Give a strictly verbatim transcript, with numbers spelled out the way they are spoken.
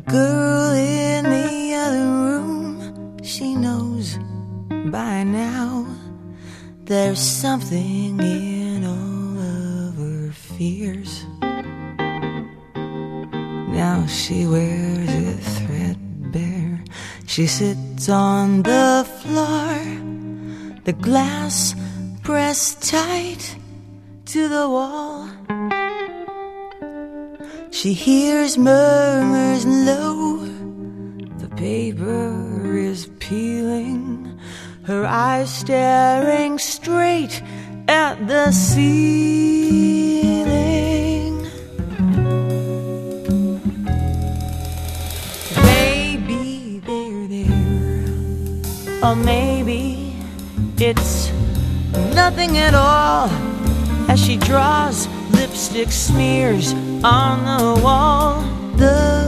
girl in the other room, she knows by now there's something in all of her fears. Now she wears it threadbare. She sits on the floor, the glass pressed tight to the wall. She hears murmurs low, the paper is peeling, her eyes staring straight at the ceiling. Maybe they're there, or maybe it's nothing at all. As she draws lipstick smears on the wall, the